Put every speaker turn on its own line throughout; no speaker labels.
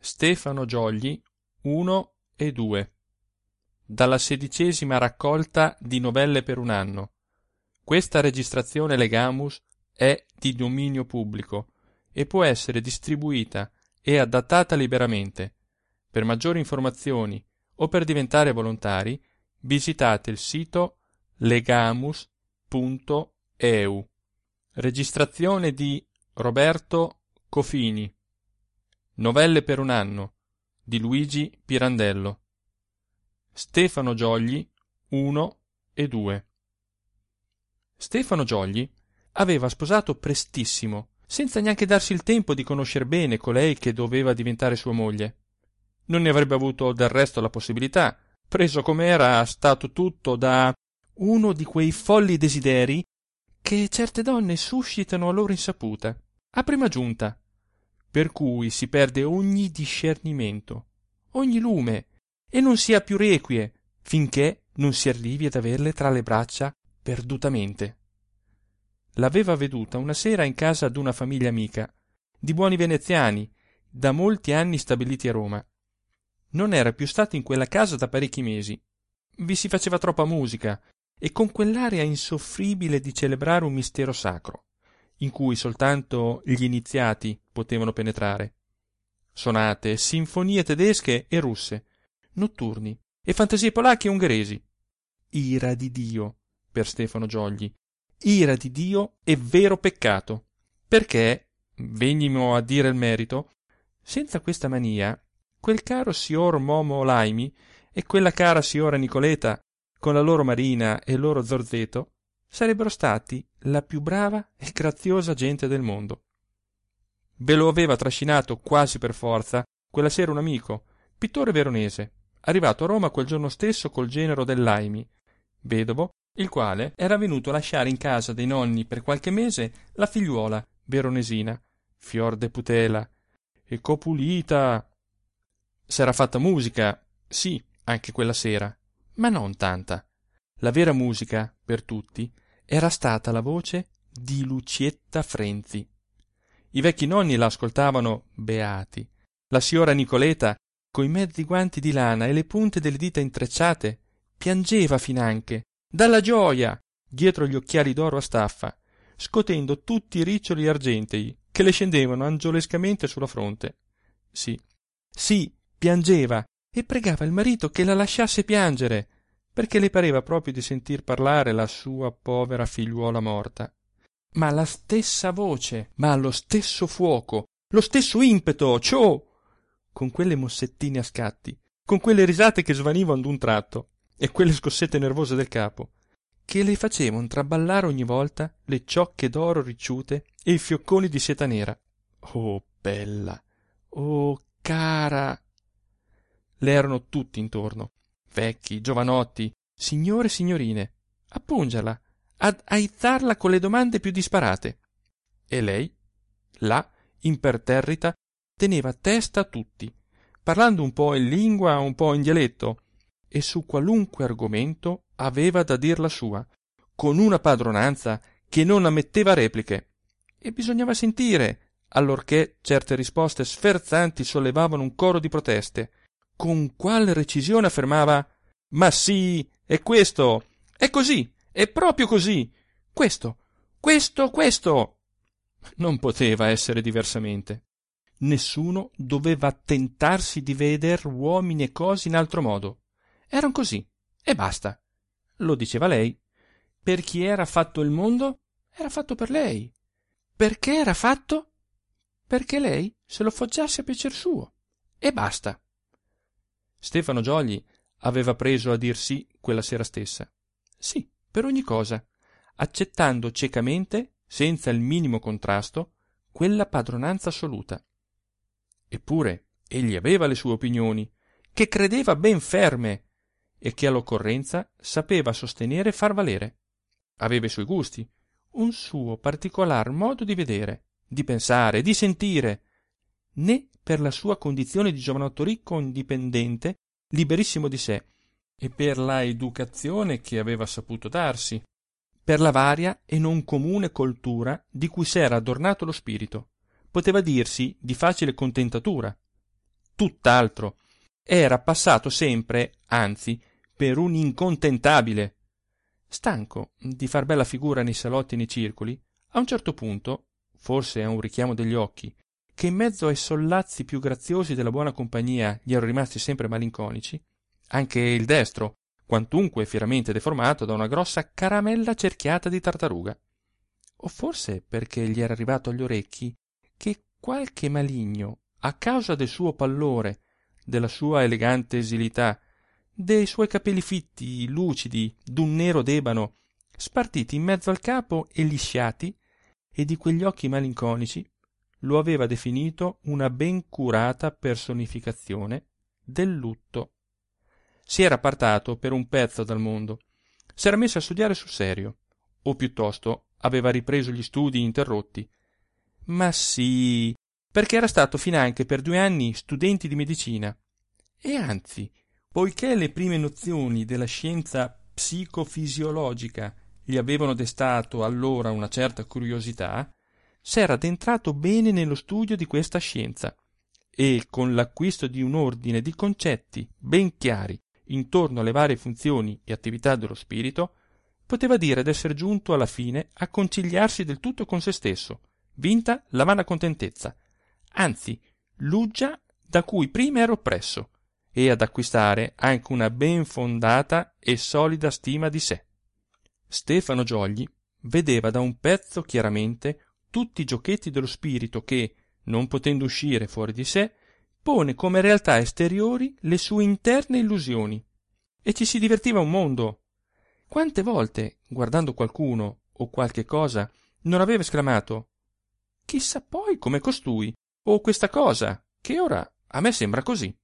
Stefano Giogli 1 e 2 dalla 16ª raccolta di novelle per un anno. Questa registrazione Legamus è di dominio pubblico e può essere distribuita e adattata liberamente. Per maggiori informazioni o per diventare volontari visitate il sito legamus.eu. Registrazione di Roberto Cofini. Novelle per un anno di Luigi Pirandello. Stefano Giogli 1 e 2. Stefano Giogli aveva sposato prestissimo, senza neanche darsi il tempo di conoscer bene colei che doveva diventare sua moglie. Non ne avrebbe avuto del resto la possibilità, preso com'era stato tutto da uno di quei folli desideri che certe donne suscitano a loro insaputa, a prima giunta, per cui si perde ogni discernimento, ogni lume, e non si ha più requie finché non si arrivi ad averle tra le braccia perdutamente. L'aveva veduta una sera in casa d'una famiglia amica, di buoni veneziani, da molti anni stabiliti a Roma. Non era più stato in quella casa da parecchi mesi. Vi si faceva troppa musica, e con quell'aria insoffribile di celebrare un mistero sacro, in cui soltanto gli iniziati potevano penetrare. Sonate, sinfonie tedesche e russe, notturni e fantasie polacche e ungheresi. Ira di Dio per Stefano Giogli, ira di Dio e vero peccato, perché, vegnimo a dire il merito, senza questa mania, quel caro signor Momo Laimi e quella cara signora Nicoleta, con la loro Marina e il loro Zorzeto, sarebbero stati la più brava e graziosa gente del mondo. Ve lo aveva trascinato quasi per forza quella sera un amico, pittore veronese, arrivato a Roma quel giorno stesso col genero del Laimi, vedovo, il quale era venuto a lasciare in casa dei nonni per qualche mese la figliuola veronesina, fior de putela, e copulita. S'era fatta musica, sì, anche quella sera, ma non tanta. La vera musica, per tutti, era stata la voce di Lucietta Frenzi. I vecchi nonni la ascoltavano beati. La signora Nicoleta, coi mezzi guanti di lana e le punte delle dita intrecciate, piangeva finanche, dalla gioia, dietro gli occhiali d'oro a staffa, scotendo tutti i riccioli argentei che le scendevano angiolescamente sulla fronte. Sì, piangeva e pregava il marito che la lasciasse piangere, perché le pareva proprio di sentir parlare la sua povera figliuola morta. Ma la stessa voce, ma lo stesso fuoco, lo stesso impeto, ciò, con quelle mossettine a scatti, con quelle risate che svanivano d'un tratto, e quelle scossette nervose del capo, che le facevano traballare ogni volta le ciocche d'oro ricciute e i fiocconi di seta nera. Oh bella, oh cara! Le erano tutti intorno, vecchi, giovanotti, signore e signorine, a pungerla, ad aizzarla con le domande più disparate. E lei, là, imperterrita, teneva testa a tutti, parlando un po' in lingua, un po' in dialetto, e su qualunque argomento aveva da dir la sua, con una padronanza che non ammetteva repliche, e bisognava sentire, allorché certe risposte sferzanti sollevavano un coro di proteste, con qual recisione affermava: ma sì, è questo, è così, è proprio così, questo. Non poteva essere diversamente. Nessuno doveva tentarsi di veder uomini e cose in altro modo. Eran così, e basta. Lo diceva lei. Per chi era fatto il mondo, era fatto per lei. Perché era fatto? Perché lei se lo foggiasse a piacer suo, e basta. Stefano Giogli aveva preso a dir sì quella sera stessa. Sì, per ogni cosa, accettando ciecamente, senza il minimo contrasto, quella padronanza assoluta. Eppure egli aveva le sue opinioni, che credeva ben ferme, e che all'occorrenza sapeva sostenere e far valere. Aveva i suoi gusti, un suo particolar modo di vedere, di pensare, di sentire, né per la sua condizione di giovanotto ricco indipendente, liberissimo di sé, e per la educazione che aveva saputo darsi, per la varia e non comune coltura di cui s'era adornato lo spirito, poteva dirsi di facile contentatura. tutt'altro. Era passato sempre, anzi, per un incontentabile. Stanco di far bella figura nei salotti e nei circoli, a un certo punto, forse a un richiamo degli occhi, che in mezzo ai sollazzi più graziosi della buona compagnia gli erano rimasti sempre malinconici, anche il destro, quantunque fieramente deformato da una grossa caramella cerchiata di tartaruga. O forse perché gli era arrivato agli orecchi che qualche maligno, a causa del suo pallore, della sua elegante esilità, dei suoi capelli fitti, lucidi, d'un nero d'ebano, spartiti in mezzo al capo e lisciati, e di quegli occhi malinconici, lo aveva definito una ben curata personificazione del lutto. Si era appartato per un pezzo dal mondo, s'era messo a studiare sul serio, o piuttosto aveva ripreso gli studi interrotti. Ma sì, perché era stato finanche per 2 anni studente di medicina, e anzi, poiché le prime nozioni della scienza psicofisiologica gli avevano destato allora una certa curiosità, s'era addentrato bene nello studio di questa scienza, e con l'acquisto di un ordine di concetti ben chiari intorno alle varie funzioni e attività dello spirito, poteva dire d'esser giunto alla fine a conciliarsi del tutto con se stesso, vinta la vana contentezza, anzi l'uggia da cui prima era oppresso, e ad acquistare anche una ben fondata e solida stima di sé. Stefano Giogli vedeva da un pezzo chiaramente tutti i giochetti dello spirito che, non potendo uscire fuori di sé, pone come realtà esteriori le sue interne illusioni, e ci si divertiva un mondo. Quante volte, guardando qualcuno o qualche cosa, non aveva esclamato «Chissà poi come costui, o questa cosa, che ora a me sembra così».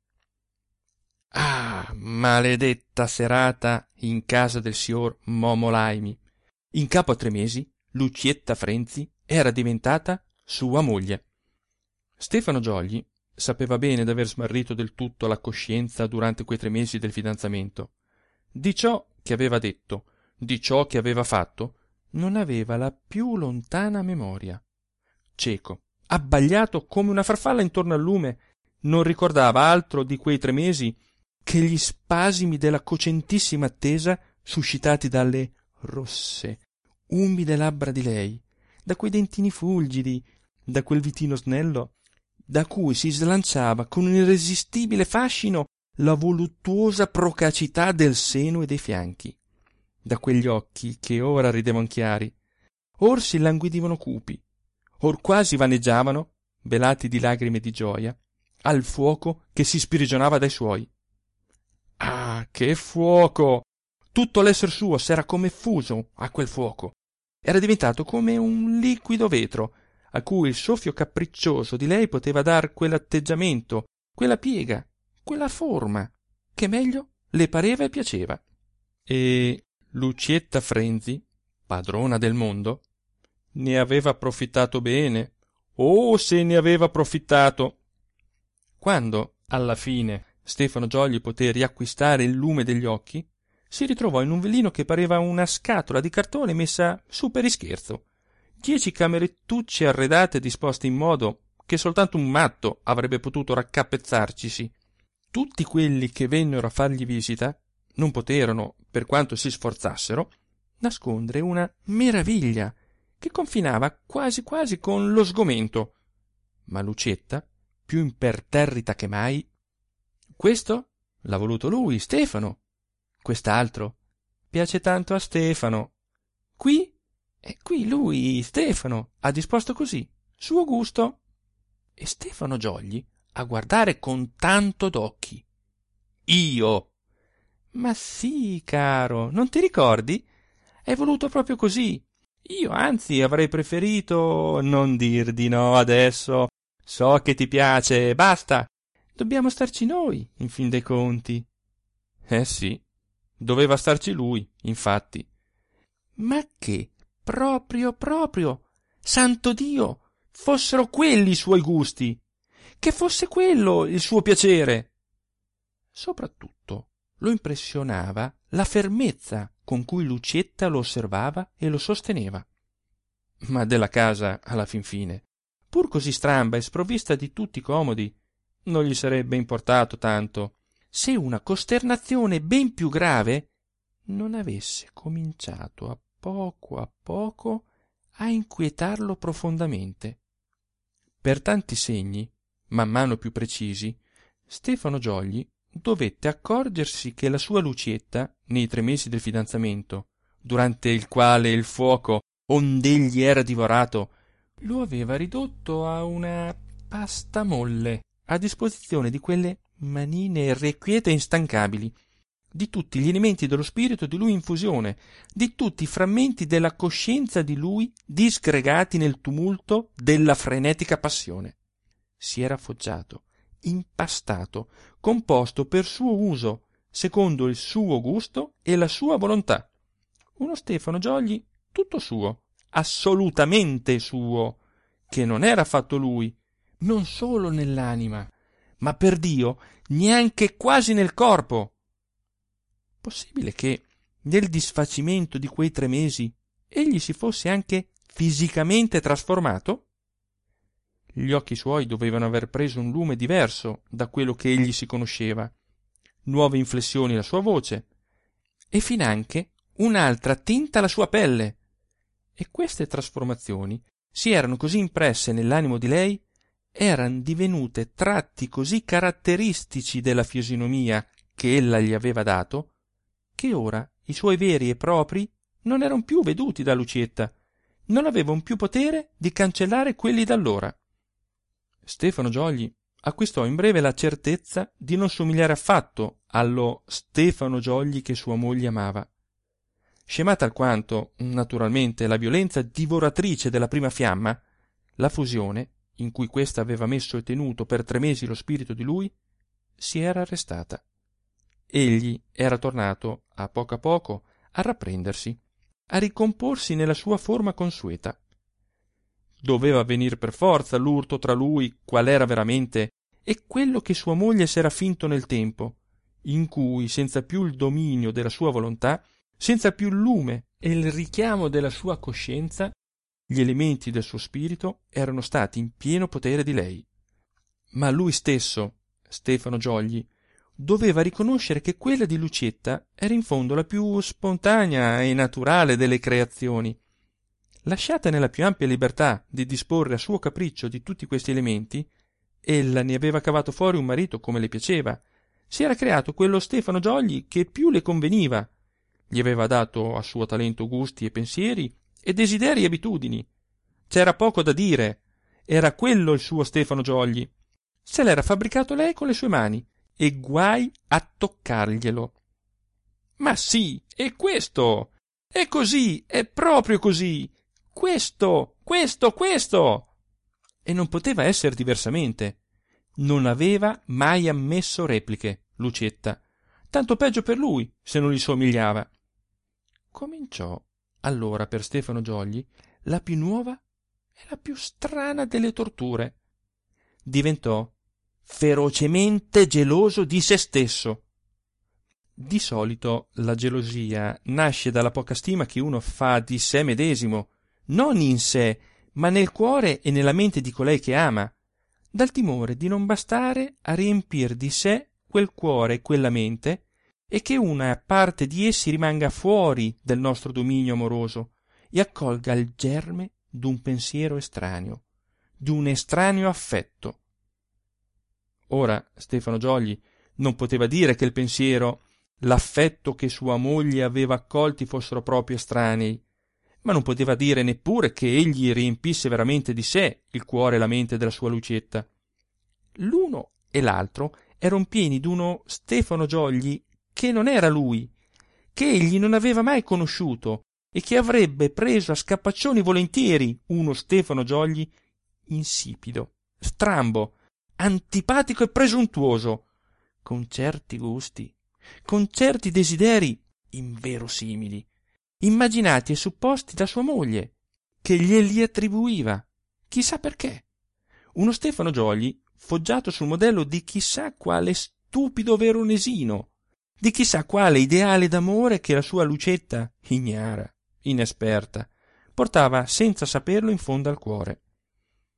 Ah, maledetta serata in casa del signor Momo Laimi. In capo a 3 mesi, Lucietta Frenzi era diventata sua moglie. Stefano Giogli sapeva bene d'aver smarrito del tutto la coscienza durante quei 3 mesi del fidanzamento. Di ciò che aveva detto, di ciò che aveva fatto, non aveva la più lontana memoria. Cieco, abbagliato come una farfalla intorno al lume, non ricordava altro di quei 3 mesi che gli spasimi della cocentissima attesa suscitati dalle rosse, umide labbra di lei, da quei dentini fulgidi, da quel vitino snello, da cui si slanciava con un irresistibile fascino la voluttuosa procacità del seno e dei fianchi, da quegli occhi che ora ridevano chiari, or si languidivano cupi, or quasi vaneggiavano, velati di lagrime di gioia, al fuoco che si sprigionava dai suoi. Ah, che fuoco! Tutto l'esser suo s'era come fuso a quel fuoco. Era diventato come un liquido vetro, a cui il soffio capriccioso di lei poteva dar quell'atteggiamento, quella piega, quella forma, che meglio le pareva e piaceva. E Lucietta Frenzi, padrona del mondo, ne aveva approfittato bene. Oh, se ne aveva approfittato! Quando, alla fine, Stefano Giogli poté riacquistare il lume degli occhi, si ritrovò in un villino che pareva una scatola di cartone messa su per ischerzo, 10 camerettucce arredate e disposte in modo che soltanto un matto avrebbe potuto raccapezzarcisi. Tutti quelli che vennero a fargli visita non poterono, per quanto si sforzassero, nascondere una meraviglia che confinava quasi quasi con lo sgomento. Ma Lucietta, più imperterrita che mai: questo l'ha voluto lui, Stefano. Quest'altro piace tanto a Stefano. Qui lui, Stefano, ha disposto così, suo gusto. E Stefano Giogli a guardare con tanto d'occhi. Io! Ma sì, caro, non ti ricordi? È voluto proprio così. Io anzi avrei preferito non dir di no adesso. So che ti piace, basta. Dobbiamo starci noi, in fin dei conti. Sì, doveva starci lui, infatti. Ma che, proprio, santo Dio, fossero quelli i suoi gusti, che fosse quello il suo piacere. Soprattutto lo impressionava la fermezza con cui Lucietta lo osservava e lo sosteneva. Ma della casa, alla fin fine, pur così stramba e sprovvista di tutti i comodi, non gli sarebbe importato tanto, se una costernazione ben più grave non avesse cominciato a poco a inquietarlo profondamente. Per tanti segni, man mano più precisi, Stefano Giogli dovette accorgersi che la sua Lucietta, nei 3 mesi del fidanzamento, durante il quale il fuoco ond'egli era divorato, lo aveva ridotto a una pasta molle a disposizione di quelle manine irrequiete e instancabili, di tutti gli elementi dello spirito di lui in fusione, di tutti i frammenti della coscienza di lui disgregati nel tumulto della frenetica passione. Si era foggiato, impastato, composto per suo uso, secondo il suo gusto e la sua volontà. Uno Stefano Giogli tutto suo, assolutamente suo, che non era fatto lui, non solo nell'anima, ma per Dio neanche quasi nel corpo. Possibile che nel disfacimento di quei 3 mesi egli si fosse anche fisicamente trasformato? Gli occhi suoi dovevano aver preso un lume diverso da quello che egli si conosceva, nuove inflessioni la sua voce, e finanche un'altra tinta alla sua pelle, e queste trasformazioni si erano così impresse nell'animo di lei, eran divenute tratti così caratteristici della fisonomia che ella gli aveva dato, che ora i suoi veri e proprii non eran più veduti da Lucietta, non avevan più potere di cancellare quelli d'allora. Stefano Giogli acquistò in breve la certezza di non somigliare affatto allo Stefano Giogli che sua moglie amava. Scemata alquanto, naturalmente, la violenza divoratrice della prima fiamma, la fusione, in cui questa aveva messo e tenuto per 3 mesi lo spirito di lui, si era arrestata. Egli era tornato, a poco, a rapprendersi, a ricomporsi nella sua forma consueta. Doveva venir per forza l'urto tra lui qual era veramente e quello che sua moglie s'era finto nel tempo, in cui, senza più il dominio della sua volontà, senza più il lume e il richiamo della sua coscienza, gli elementi del suo spirito erano stati in pieno potere di lei. Ma lui stesso, Stefano Giogli, doveva riconoscere che quella di Lucietta era in fondo la più spontanea e naturale delle creazioni. Lasciata nella più ampia libertà di disporre a suo capriccio di tutti questi elementi, ella ne aveva cavato fuori un marito come le piaceva, si era creato quello Stefano Giogli che più le conveniva, gli aveva dato a suo talento gusti e pensieri e desideri e abitudini. C'era poco da dire, era quello il suo Stefano Giogli. Se l'era fabbricato lei con le sue mani e guai a toccarglielo. Ma sì, è questo, è così, è proprio così, questo. E non poteva esser diversamente. Non aveva mai ammesso repliche, Lucietta, tanto peggio per lui se non gli somigliava. Cominciò allora per Stefano Giogli la più nuova e la più strana delle torture. Diventò ferocemente geloso di se stesso. Di solito la gelosia nasce dalla poca stima che uno fa di sé medesimo, non in sé, ma nel cuore e nella mente di colei che ama, dal timore di non bastare a riempir di sé quel cuore e quella mente, e che una parte di essi rimanga fuori del nostro dominio amoroso e accolga il germe d'un pensiero estraneo, d'un estraneo affetto. Ora Stefano Giogli non poteva dire che il pensiero, l'affetto che sua moglie aveva accolti fossero proprio estranei, ma non poteva dire neppure che egli riempisse veramente di sé il cuore e la mente della sua Lucietta. L'uno e l'altro eran pieni d'uno Stefano Giogli che non era lui, che egli non aveva mai conosciuto e che avrebbe preso a scapaccioni volentieri uno Stefano Giogli insipido, strambo, antipatico e presuntuoso, con certi gusti, con certi desideri inverosimili, immaginati e supposti da sua moglie, che glieli attribuiva, chissà perché. Uno Stefano Giogli foggiato sul modello di chissà quale stupido veronesino, di chissà quale ideale d'amore che la sua Lucietta, ignara, inesperta, portava senza saperlo in fondo al cuore.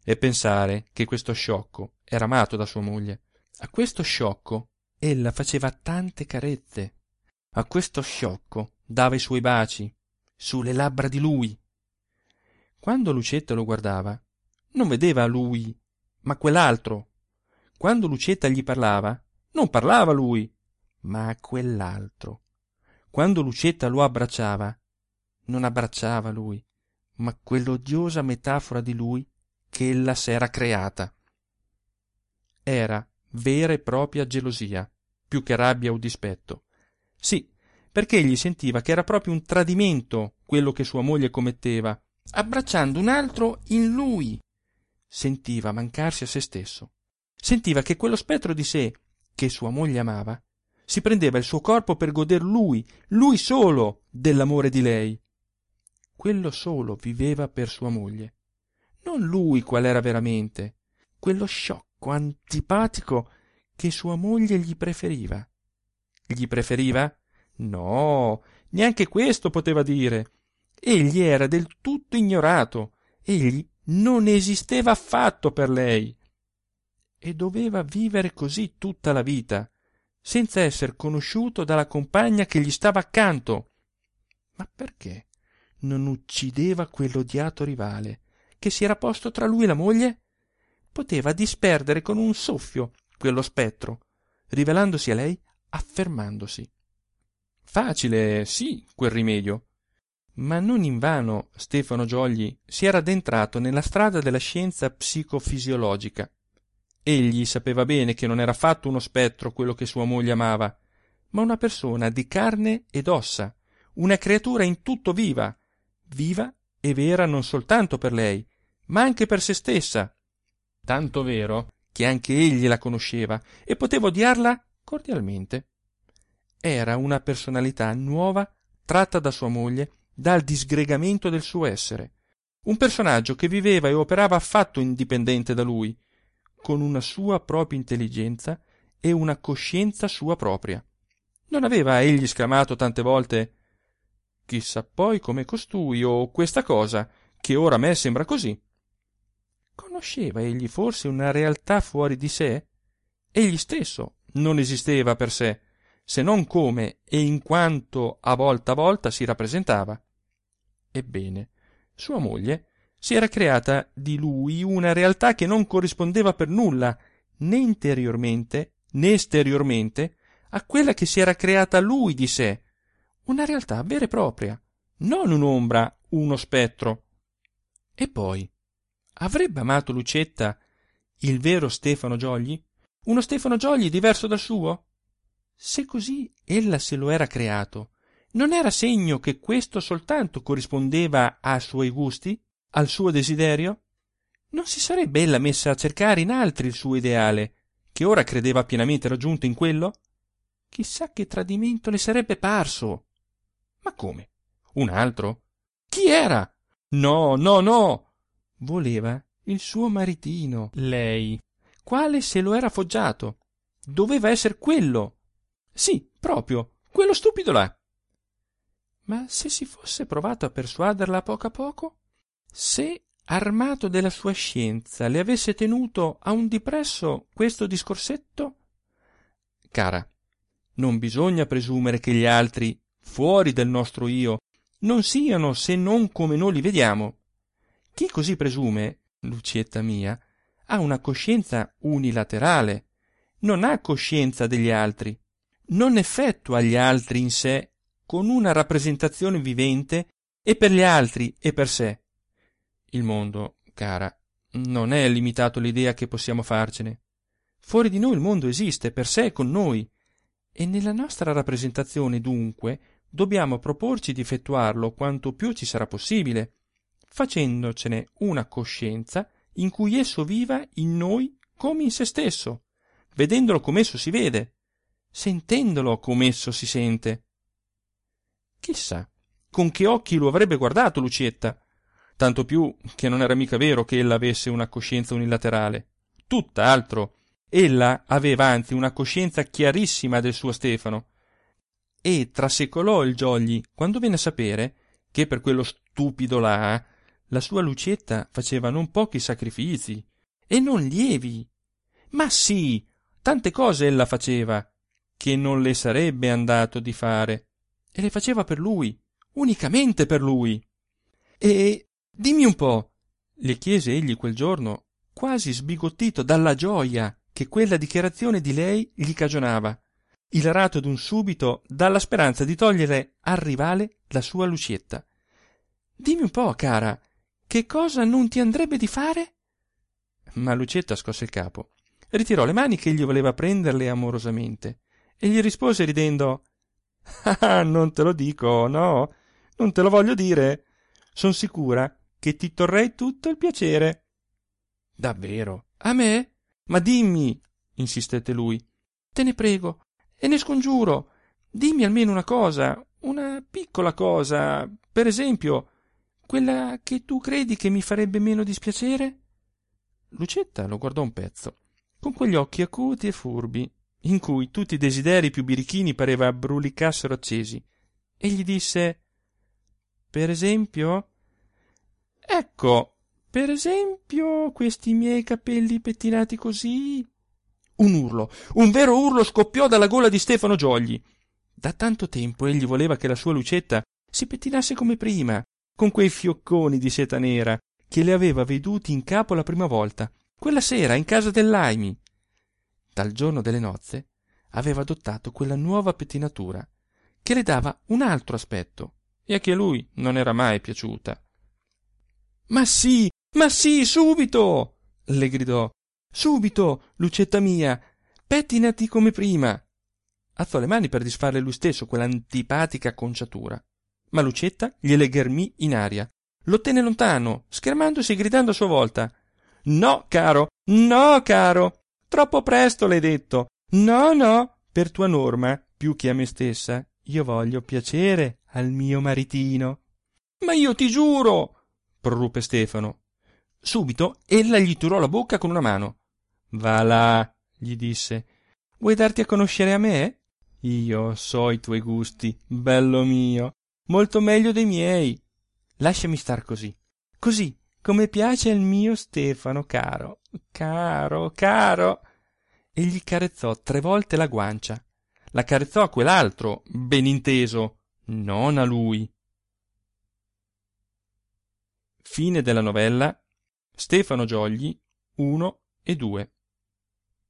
e pensare che questo sciocco era amato da sua moglie. A questo sciocco ella faceva tante carezze, a questo sciocco dava i suoi baci sulle labbra di lui. Quando Lucietta lo guardava, non vedeva lui, ma quell'altro. Quando Lucietta gli parlava, non parlava lui, ma quell'altro. Quando Lucietta lo abbracciava, non abbracciava lui, ma quell'odiosa metafora di lui che ella s'era creata. Era vera e propria gelosia, più che rabbia o dispetto. Sì, perché egli sentiva che era proprio un tradimento quello che sua moglie commetteva, abbracciando un altro in lui. Sentiva mancarsi a se stesso. Sentiva che quello spettro di sé, che sua moglie amava, si prendeva il suo corpo per goder lui solo, dell'amore di lei. Quello solo viveva per sua moglie, non lui qual era veramente, quello sciocco antipatico che sua moglie gli preferiva. Gli preferiva? No, neanche questo poteva dire. Egli era del tutto ignorato, egli non esisteva affatto per lei. E doveva vivere così tutta la vita, senza esser conosciuto dalla compagna che gli stava accanto. Ma perché non uccideva quell'odiato rivale che si era posto tra lui e la moglie? Poteva disperdere con un soffio quello spettro, rivelandosi a lei, affermandosi. Facile, sì, quel rimedio. Ma non invano Stefano Giogli si era addentrato nella strada della scienza psicofisiologica. Egli sapeva bene che non era affatto uno spettro quello che sua moglie amava, ma una persona di carne ed ossa, una creatura in tutto viva, viva e vera non soltanto per lei, ma anche per se stessa. Tanto vero che anche egli la conosceva e poteva odiarla cordialmente. Era una personalità nuova tratta da sua moglie dal disgregamento del suo essere, un personaggio che viveva e operava affatto indipendente da lui, con una sua propria intelligenza e una coscienza sua propria. Non aveva egli esclamato tante volte: chissà poi come costui o questa cosa che ora a me sembra così. Conosceva egli forse una realtà fuori di sé? Egli stesso non esisteva per sé, se non come e in quanto a volta si rappresentava. Ebbene, sua moglie si era creata di lui una realtà che non corrispondeva per nulla, né interiormente né esteriormente, a quella che si era creata lui di sé, una realtà vera e propria, non un'ombra, uno spettro. E poi, avrebbe amato Lucetta il vero Stefano Giogli? Uno Stefano Giogli diverso dal suo? Se così ella se lo era creato, non era segno che questo soltanto corrispondeva a suoi gusti, al suo desiderio? Non si sarebbe ella messa a cercare in altri il suo ideale, che ora credeva pienamente raggiunto in quello? Chissà che tradimento le sarebbe parso. Ma come? Un altro? Chi era? No, no, no! Voleva il suo maritino, lei, quale se lo era foggiato. Doveva esser quello. Sì, proprio, quello stupido là. Ma se si fosse provato a persuaderla a poco? Se, armato della sua scienza, le avesse tenuto a un dipresso questo discorsetto? Cara, non bisogna presumere che gli altri, fuori del nostro io, non siano se non come noi li vediamo. Chi così presume, Lucietta mia, ha una coscienza unilaterale, non ha coscienza degli altri, non effettua gli altri in sé con una rappresentazione vivente e per gli altri e per sé. Il mondo, cara, non è limitato all'idea che possiamo farcene. Fuori di noi il mondo esiste per sé e con noi, e nella nostra rappresentazione dunque dobbiamo proporci di effettuarlo quanto più ci sarà possibile, facendocene una coscienza in cui esso viva in noi come in se stesso, vedendolo come esso si vede, sentendolo come esso si sente. Chissà con che occhi lo avrebbe guardato Lucietta, tanto più che non era mica vero che ella avesse una coscienza unilaterale, tutt'altro. Ella aveva anzi una coscienza chiarissima del suo Stefano, e trasecolò il Giogli quando venne a sapere che per quello stupido là la sua Lucietta faceva non pochi sacrifizi, e non lievi. Ma sì, tante cose ella faceva, che non le sarebbe andato di fare, e le faceva per lui, unicamente per lui. E dimmi un po', le chiese egli quel giorno, quasi sbigottito dalla gioia che quella dichiarazione di lei gli cagionava, ilarato d'un subito dalla speranza di togliere al rivale la sua Lucietta. Dimmi un po', cara, che cosa non ti andrebbe di fare? Ma Lucietta scosse il capo, ritirò le mani che egli voleva prenderle amorosamente, e gli rispose ridendo: ah, non te lo dico, no, non te lo voglio dire. Son sicura che ti torrei tutto il piacere. Davvero? A me? Ma dimmi, insistette lui. Te ne prego, e ne scongiuro. Dimmi almeno una cosa, una piccola cosa, per esempio, quella che tu credi che mi farebbe meno dispiacere? Lucetta lo guardò un pezzo, con quegli occhi acuti e furbi, in cui tutti i desideri più birichini pareva brulicassero accesi, e gli disse: per esempio? Ecco, per esempio, questi miei capelli pettinati così. Un urlo, un vero urlo scoppiò dalla gola di Stefano Giogli. Da tanto tempo egli voleva che la sua Lucetta si pettinasse come prima, con quei fiocconi di seta nera che le aveva veduti in capo la prima volta, quella sera in casa dell'Aimi. Dal giorno delle nozze aveva adottato quella nuova pettinatura, che le dava un altro aspetto, e a che a lui non era mai piaciuta. Ma sì, subito! Le gridò. Subito, Lucetta mia, pettinati come prima. Alzò le mani per disfarle lui stesso quell'antipatica acconciatura, ma Lucetta gliele ghermì in aria, lo tenne lontano, schermandosi e gridando a sua volta: no, caro, troppo presto l'hai detto. No, no, per tua Norma, più che a me stessa, io voglio piacere al mio maritino. Ma io ti giuro, proruppe Stefano. Subito ella gli turò la bocca con una mano. Va là, gli disse, vuoi darti a conoscere a me? Io so i tuoi gusti, bello mio, molto meglio dei miei. Lasciami star così, così come piace al mio Stefano, caro, caro, caro. E gli carezzò 3 volte la guancia. La carezzò a quell'altro, ben inteso, non a lui. Fine della novella Stefano Giogli 1 e 2.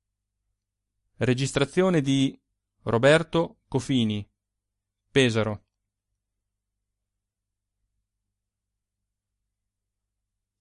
Registrazione di Roberto Cofini, Pesaro.